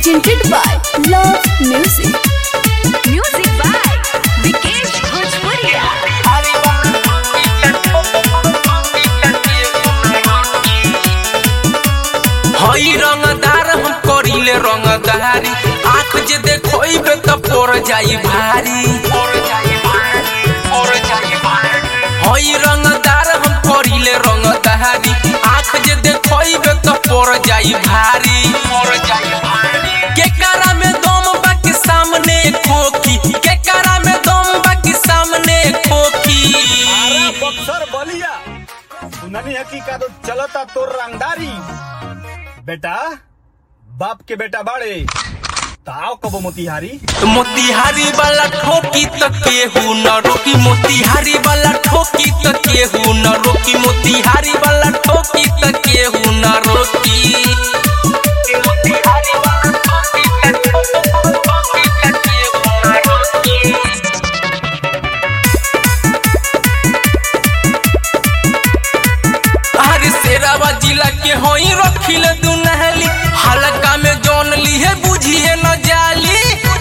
presented by Love Music. Music by Vikesh Bhojpuria. हई रंगदार हम करीले रंगदारी, आँख जे देखोइबे त पोर जाई भारी। हई रंगदार हम करीले रंगदारी, आँख जे देखोइबे त पोर जाई भारी। केकरा में दम बाकी सामने खोखी, केकरा में दम बाकी सामने खोखी। बक्सर बलिया सुनानी हकीकत चलता तोर रंगदारी। बेटा बाप के बेटा बाड़े ताओ कबो मोतिहारी। मोतिहारी वाला ठोकी त केहू न रोकी, मोतिहारी वाला ठोकी त केहू न रोकी, मोतिहारी वाला ठोकी त केहू न रोकी। अरे शेरावा जिला के होई रखिले दुनहली, हलका में जौन लीहे बुझिए न जाली।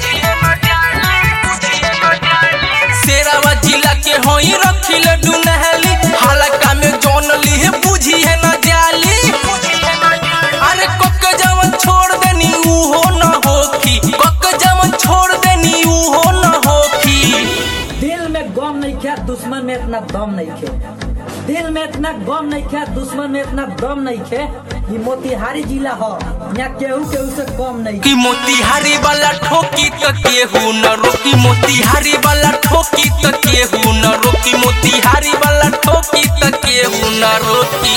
शेरावा जिला के होई रखिले दुनहली, हलका में जौन लीहे बुझिए न जाली। अरे कोक जवन छोड़ देनी उहो न होखी, कोक जवन छोड़ देनी उहो न होखी। दिल में गम नहीं खे, दुश्मन में इतना दम नहीं खे। दिल में इतना गम नहीं खे, दुश्मन में इतना दम नहीं खे। ये मोतिहारी जिला हो, यहाँ केहू से कम नहीं कि मोतिहारी वाला ठोकी त केहू न रोकी, मोतिहारी वाला ठोकी त केहू न रोकी, मोतिहारी वाला ठोकी त केहू न रोकी।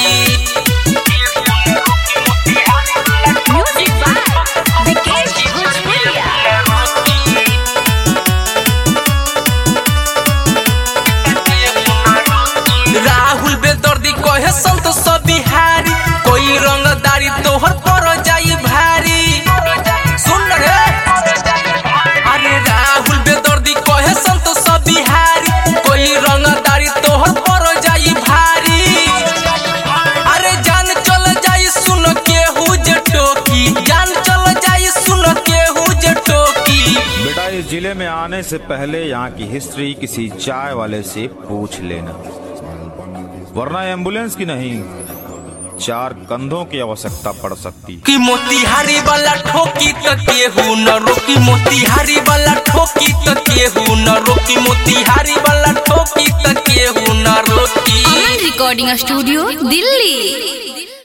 Music by Vikesh Bhojpuria. Rahul बेदर्दी कहे संत सब बिहारी, कोई रंगदारी तोहर पर जाई भारी। सुन रे अरे राहुल बेदर्दी कहे संत सब बिहारी, कोई रंगदारी तोहर पर जाई भारी। अरे जान चल जाई सुन केहू जे टोकी, जान चल जाई सुन केहू जे टोकी। बेटा इस जिले में आने से पहले यहाँ की हिस्ट्री किसी चाय वाले से पूछ लेना, वरना एम्बुलेंस की नहीं 4 कंधों की आवश्यकता पड़ सकती। कि मोतिहारी वाला ठोकी त केहू न रोकी, मोतिहारी वाला ठोकी त केहू न रोकी, मोतिहारी वाला ठोकी त केहू न रोकी। Aman Recording Studio, Delhi.